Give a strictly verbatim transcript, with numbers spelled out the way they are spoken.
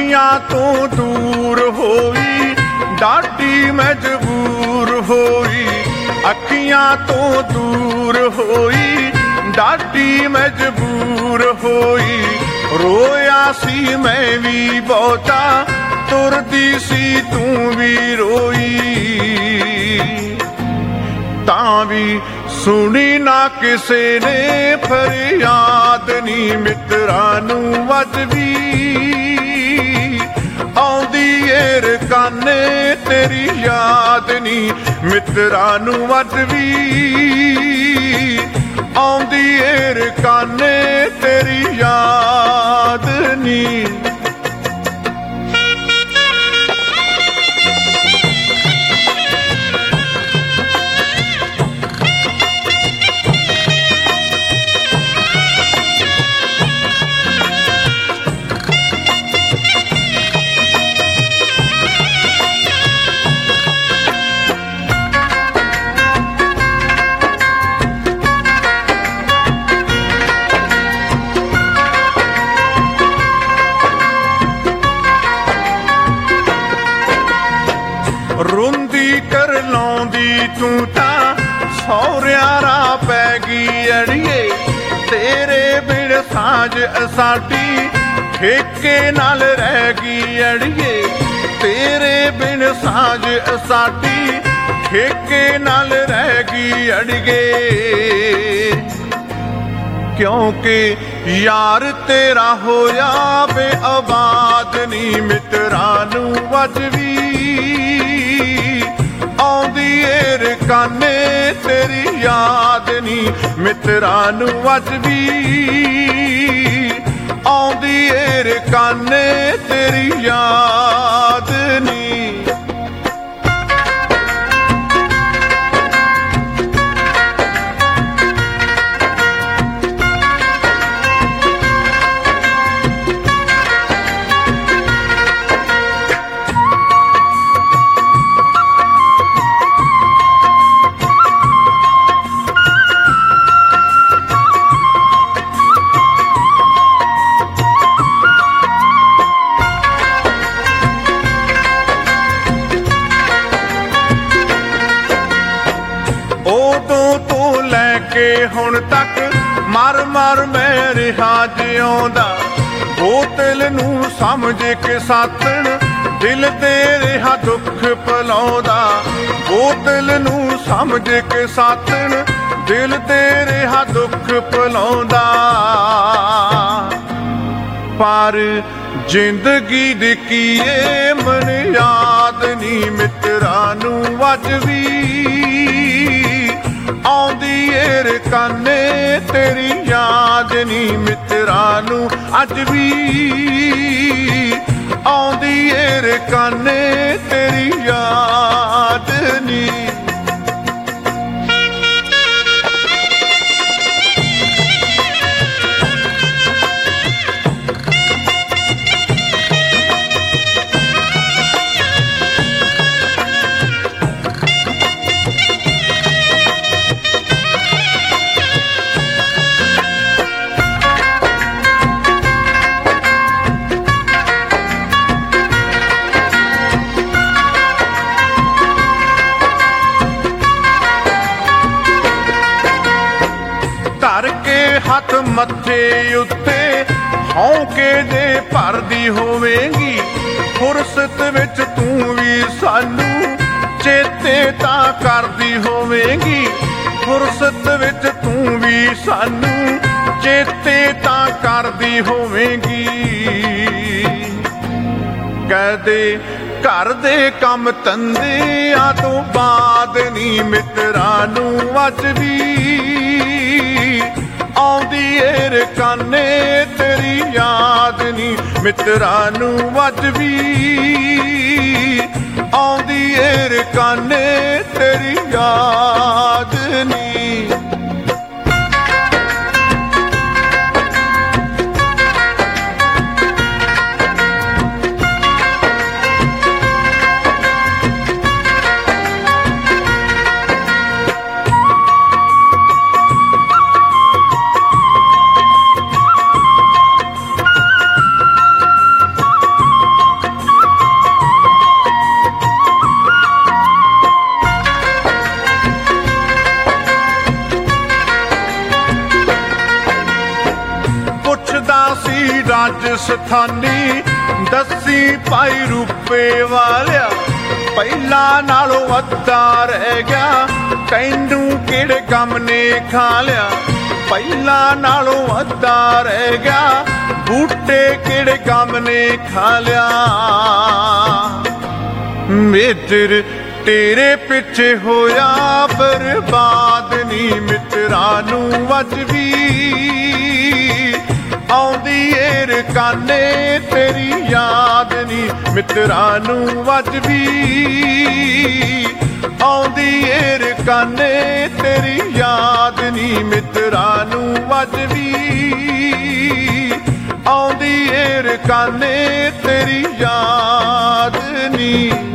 ਅੱਖੀਆਂ ਤੋਂ ਦੂਰ ਹੋਈ, ਡਾਢੀ ਮਜਬੂਰ ਹੋਈ। ਅੱਖੀਆਂ ਤੋਂ ਦੂਰ ਹੋਈ, ਡਾਢੀ ਮਜਬੂਰ ਹੋਈ। ਰੋਇਆ ਸੀ ਮੈਂ ਵੀ ਬਹੁਤਾ, ਤੁਰਦੀ ਸੀ ਤੂੰ ਵੀ ਰੋਈ। ਤਾਂ ਵੀ ਸੁਣੀ ਨਾ ਕਿਸੇ ਨੇ ਫਰਿਆਦ ਨੀ, ਮਿੱਤਰਾਂ ਨੂੰ ਅੱਜ ਵੀ ਆਉਂਦੀ ਏ ਰਕਾਨੇ ਤੇਰੀ ਯਾਦ ਨੀ। ਮਿੱਤਰਾਂ ਨੂੰ ਅੱਜ ਵੀ ਆਉਂਦੀ ਏ ਰਕਾਨੇ ਤੇਰੀ ਯਾਦ ਨੀ। ਰੋਂਦੀ ਕਰ ਲਾਉਂਦੀ ਤੂੰ ਤਾਂ ਸਹੁਰਿਆਂ ਰਾਹ ਪੈ ਗਈ ਅੜੀਏ। ਤੇਰੇ ਬਿਨ ਸਾਂਝ ਸਾਡੀ ਠੇਕੇ ਨਾਲ ਰਹਿ ਗਈ ਅੜੀਏ। ਤੇਰੇ ਬਿਨ ਸਾਂਝ ਸਾਡੀ ਠੇਕੇ ਨਾਲ ਰਹਿ ਗਈ ਅੜੀਏ। ਕਿਉਂਕਿ ਯਾਰ ਤੇਰਾ ਹੋਇਆ ਬੇਆਬਾਦ ਨੀ। ਮਿੱਤਰਾਂ ਨੂੰ ਅੱਜ ਵੀ ਆਉਂਦੀ ਏ ਰਕਾਨੇ ਤੇਰੀ ਯਾਦ ਨੀ। ਮਿੱਤਰਾਂ ਨੂੰ ਅੱਜ ਵੀ ਆਉਂਦੀ ਏ ਰਕਾਨੇ ਤੇਰੀ ਯਾਦ ਨੀ। ਉਦੋਂ ਤੋਂ ਲੈ ਕੇ ਹੁਣ ਤੱਕ ਮਰ ਮਰ ਮੈਂ ਰਿਹਾ ਜਿਉਂਦਾ। ਬੋਤਲ ਨੂੰ ਸਮਝ ਕੇ ਸਾਥਣ ਦਿਲ ਤੇ ਰਿਹਾ ਦੁੱਖ ਪਲਾਉਂਦਾ। ਬੋਤਲ ਨੂੰ ਸਮਝ ਕੇ ਸਾਥਣ ਦਿਲ ਤੇ ਰਿਹਾ ਦੁੱਖ ਪਲਾਉਂਦਾ। ਪਰ ਜ਼ਿੰਦਗੀ ਦੀ ਕੀਏ ਮਨ ਯਾਦ ਨੀ। ਮਿੱਤਰਾਂ ਨੂੰ ਅੱਜ ਵੀ ਆਉਂਦੀ ਏ ਰਕਾਨੇ ਤੇਰੀ ਯਾਦ ਨੀ। ਮਿੱਤਰਾਂ ਨੂੰ ਅੱਜ ਵੀ ਆਉਂਦੀ ਏ ਰਕਾਨੇ ਤੇਰੀ ਯਾਦ ਨੀ। ਧਰ ਕੇ ਹੱਥ ਮੱਥੇ ਉੱਤੇ ਹੌਂਕੇ ਦੇ ਭਰਦੀ ਹੋਵੇਂਗੀ। ਫੁਰਸਤ ਵਿੱਚ ਤੂੰ ਵੀ ਸਾਨੂੰ ਚੇਤੇ ਤਾਂ ਕਰਦੀ ਹੋਵੇਂਗੀ। ਫੁਰਸਤ ਵਿੱਚ ਤੂੰ ਵੀ ਸਾਨੂੰ ਚੇਤੇ ਤਾਂ ਕਰਦੀ ਹੋਵੇਂਗੀ। ਕਹਦੇ ਘਰ ਦੇ ਕੰਮ ਧੰਦਿਆਂ ਤੋਂ ਬਾਅਦ ਨੀ। ਮਿੱਤਰਾਂ ਨੂੰ ਅੱਜ ਵੀ ਆਉਂਦੀ ਏ ਰਕਾਨੇ ਤੇਰੀ ਯਾਦ ਨੀ। ਮਿੱਤਰਾਂ ਨੂੰ ਅੱਜ ਵੀ ਆਉਂਦੀ ਏ ਰਕਾਨੇ ਤੇਰੀ ਯਾਦ ਨੀ। ਰਾਜਸਥਾਨੀ ਦੱਸੀ ਭਾਈ ਰੂਪੇ ਵਾਲਿਆ ਪਹਿਲਾਂ ਨਾਲੋਂ ਅੱਧਾ ਰਹਿ ਗਿਆ, ਤੈਨੂੰ ਕਿਹੜੇ ਗਮ ਨੇ ਖਾ ਲਿਆ। ਪਹਿਲਾਂ ਨਾਲੋਂ ਅੱਧਾ ਰਹਿ ਗਿਆ, ਬੂਟੇ ਕਿਹੜੇ ਗਮ ਨੇ ਖਾ ਲਿਆ। ਮਿੱਤਰ ਤੇਰੇ ਪਿੱਛੇ ਹੋਇਆ ਬਰਬਾਦ ਨੀ, ਮਿੱਤਰਾਂ ਨੂੰ ਅੱਜ ਵੀ ਆਉਂਦੀ ਏ ਰਕਾਨੇ ਤੇਰੀ ਯਾਦ ਨੀ, ਮਿੱਤਰਾਂ ਨੂੰ ਅੱਜ ਵੀ ਆਉਂਦੀ ਏ ਰਕਾਨੇ ਤੇਰੀ ਯਾਦ ਨੀ, ਮਿੱਤਰਾਂ ਨੂੰ ਅੱਜ ਵੀ ਆਉਂਦੀ ਏ ਰਕਾਨੇ ਤੇਰੀ ਯਾਦ ਨੀ।